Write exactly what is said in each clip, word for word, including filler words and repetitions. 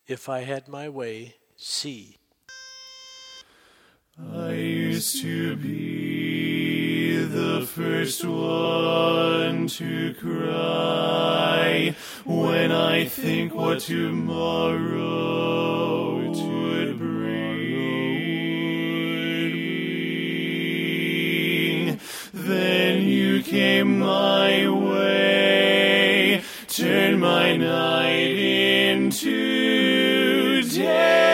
if I had my way, see. I used to be the first one to cry when I think what tomorrow would bring. Then you came my way, turned my night into day.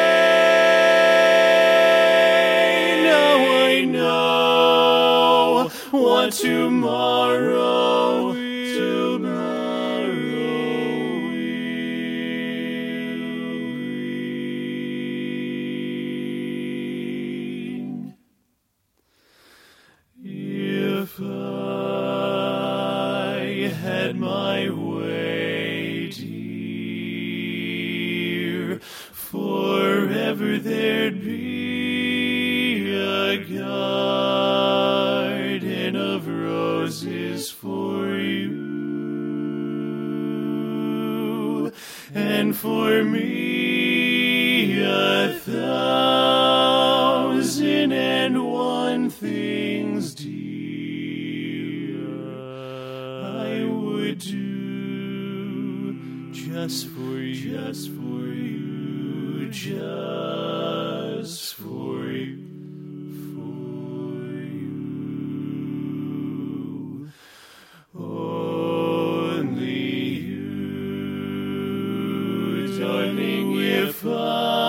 What tomorrow, tomorrow will bring. If I had my way, dear, forever there'd be a garden of roses for you, and for me a thousand and one things, dear, I would do just for you, just for you, just for you. Only you, darling, if I